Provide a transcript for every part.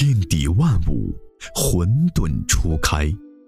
天地万物，混沌初开。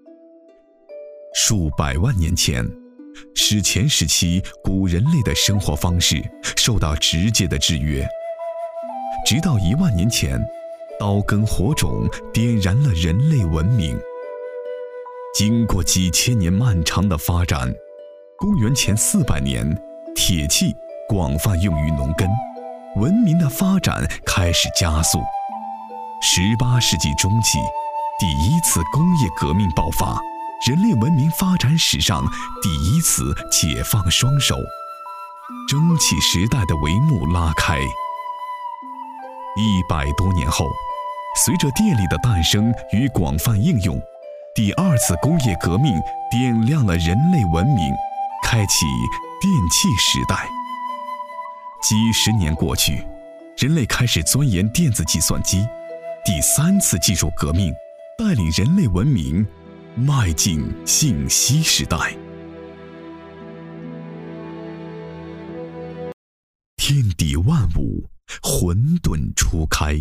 数百万年前，史前时期古人类的生活方式受到直接的制约，直到1万年前，刀耕火种点燃了人类文明。经过几千年漫长的发展，公元前400年，铁器广泛用于农耕，文明的发展开始加速。18世纪中期，第一次工业革命爆发，人类文明发展史上第一次解放双手，蒸汽时代的帷幕拉开。100多年后，随着电力的诞生与广泛应用，第二次工业革命点亮了人类文明，开启电气时代。几十年过去，人类开始钻研电子计算机，第三次技术革命带领人类文明迈进信息时代。天地万物，混沌初开。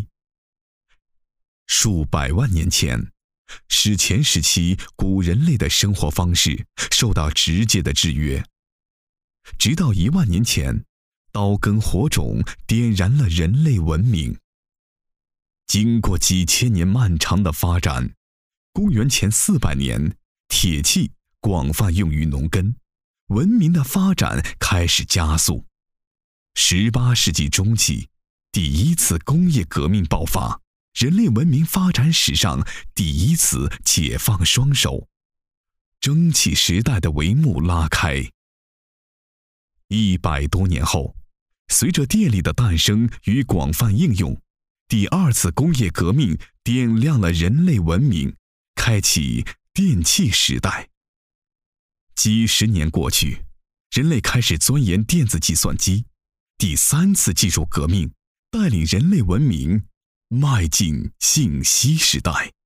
数百万年前，史前时期古人类的生活方式受到直接的制约，直到1万年前，刀耕火种点燃了人类文明。经过几千年漫长的发展，公元前400年，铁器广泛用于农耕，文明的发展开始加速。18世纪中期，第一次工业革命爆发，人类文明发展史上第一次解放双手，蒸汽时代的帷幕拉开。100多年后，随着电力的诞生与广泛应用，第二次工业革命点亮了人类文明，开启电气时代。几十年过去，人类开始钻研电子计算机，第三次技术革命带领人类文明迈进信息时代。